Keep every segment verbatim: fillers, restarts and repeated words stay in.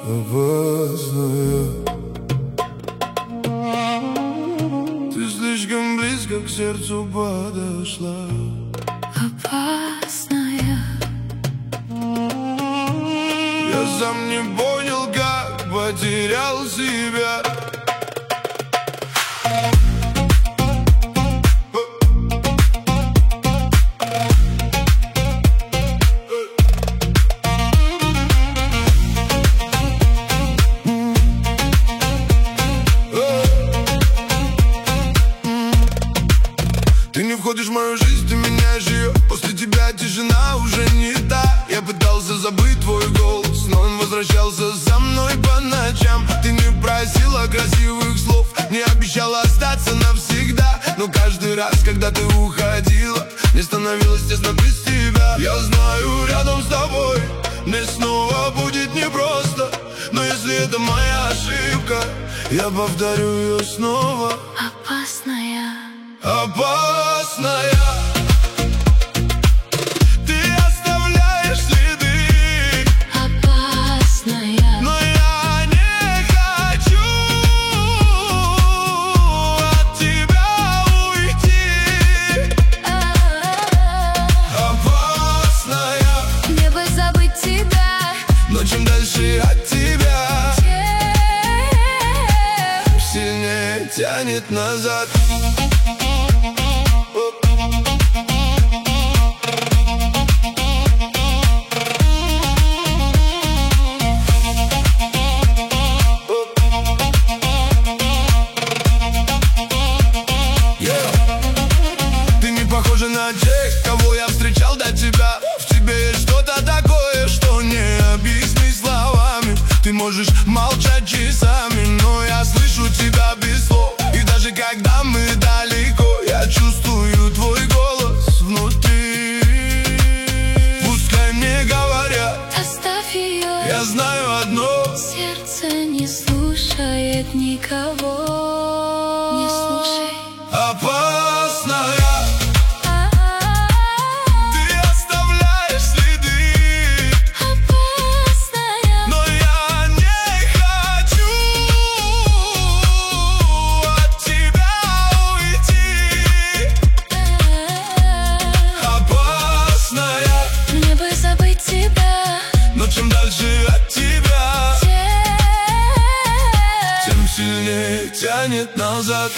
опасная. Ты слишком близко к сердцу подошла. Опасная. Я сам не понял, как потерял себя. Ты не входишь в мою жизнь, ты меняешь ее. После тебя тишина уже не та. Я пытался забыть твой голос, но он возвращался за мной по ночам. Ты не просила красивых слов, не обещала остаться навсегда. Но каждый раз, когда ты уходила, мне становилось тесно без тебя. Я знаю, рядом с тобой мне снова будет непросто, но если это моя ошибка, я повторю ее снова. Опасная. Опасная. Ты оставляешь следы. Опасная. Но я не хочу от тебя уйти. Опасная. Мне бы забыть тебя, но чем дальше от тебя, тем сильнее тянет назад. Похоже на тех, кого я встречал до тебя. В тебе есть что-то такое, что не объяснить словами. Ты можешь молчать часами, но я слышу тебя без слов. И даже когда мы далеко, я чувствую твой голос внутри. Пускай мне говорят, оставь ее. Я знаю одно: сердце не слушает никого. Не слушай. Опасная. Но чем дальше от тебя, тем сильнее тянет назад.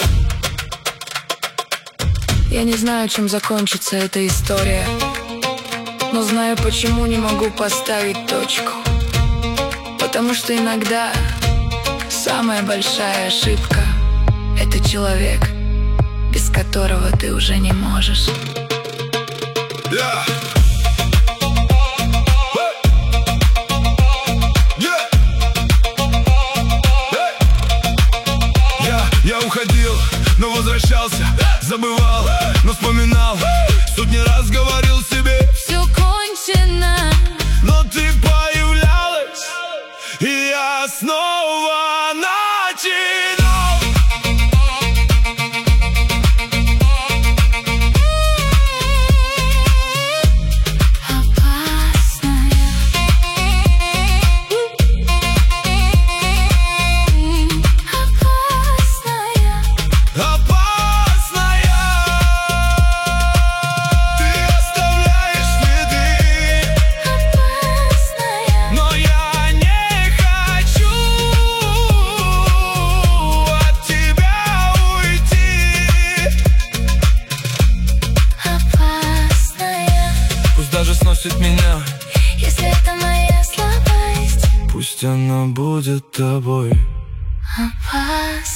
Я не знаю, чем закончится эта история, но знаю, почему не могу поставить точку. Потому что иногда самая большая ошибка — это человек, без которого ты уже не можешь. Yeah. Я уходил, но возвращался, забывал, но вспоминал. Сотни раз говорил себе: все кончено. Но ты появлялась, и я снова начинал. Опасная. Даже сносит меня, если это моя слабость, пусть она будет тобой. опасная.